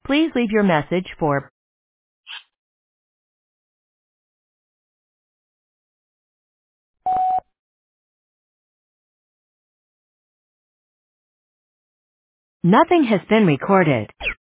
Please leave your message for nothing has been recorded.